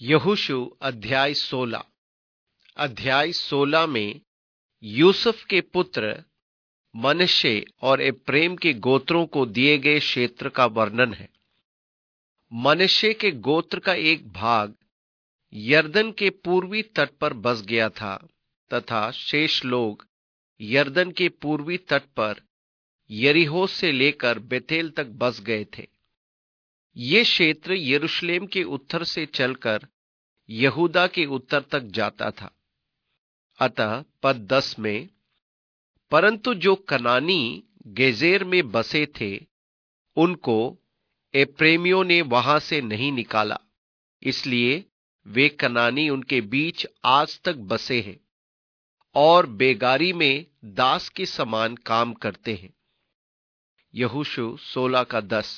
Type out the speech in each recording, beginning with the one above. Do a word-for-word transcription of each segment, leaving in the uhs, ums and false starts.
यहोशू अध्याय सोलह। अध्याय सोलह में यूसुफ के पुत्र मनश्शे और एप्रैम के गोत्रों को दिए गए क्षेत्र का वर्णन है। मनश्शे के गोत्र का एक भाग यरदन के पूर्वी तट पर बस गया था तथा शेष लोग यरदन के पूर्वी तट पर यरीहो से लेकर बेतेल तक बस गए थे। ये क्षेत्र यरूशलेम के उत्तर से चलकर यहूदा के उत्तर तक जाता था। अतः पद दस में, परंतु जो कनानी गेजेर में बसे थे उनको एप्रैमियों ने वहां से नहीं निकाला, इसलिए वे कनानी उनके बीच आज तक बसे हैं और बेगारी में दास के समान काम करते हैं। यहोशू सोलह का दस।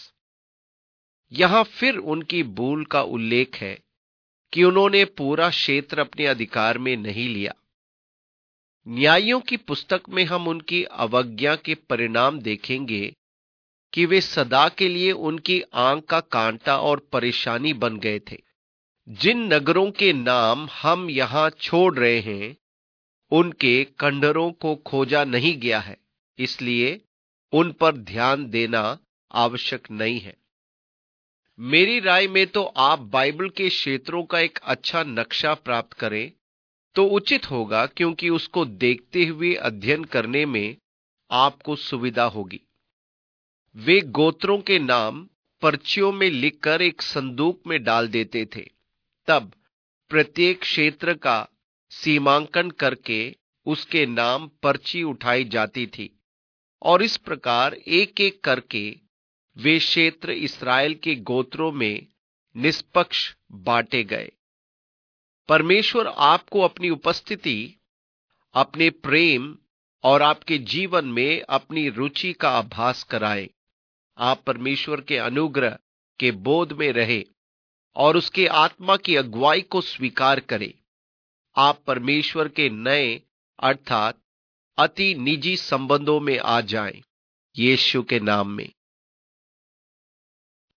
यहां फिर उनकी भूल का उल्लेख है कि उन्होंने पूरा क्षेत्र अपने अधिकार में नहीं लिया। न्यायों की पुस्तक में हम उनकी अवज्ञा के परिणाम देखेंगे कि वे सदा के लिए उनकी आंख का कांटा और परेशानी बन गए थे। जिन नगरों के नाम हम यहां छोड़ रहे हैं उनके खंडहरों को खोजा नहीं गया है, इसलिए उन पर ध्यान देना आवश्यक नहीं है। मेरी राय में तो आप बाइबल के क्षेत्रों का एक अच्छा नक्शा प्राप्त करें तो उचित होगा, क्योंकि उसको देखते हुए अध्ययन करने में आपको सुविधा होगी। वे गोत्रों के नाम पर्चियों में लिखकर एक संदूक में डाल देते थे। तब प्रत्येक क्षेत्र का सीमांकन करके उसके नाम पर्ची उठाई जाती थी और इस प्रकार एक एक करके वे क्षेत्र इस्राएल के गोत्रों में निष्पक्ष बांटे गए। परमेश्वर आपको अपनी उपस्थिति, अपने प्रेम और आपके जीवन में अपनी रुचि का आभास कराए। आप परमेश्वर के अनुग्रह के बोध में रहे और उसके आत्मा की अगुवाई को स्वीकार करें। आप परमेश्वर के नए अर्थात अति निजी संबंधों में आ जाएं, यीशु के नाम में।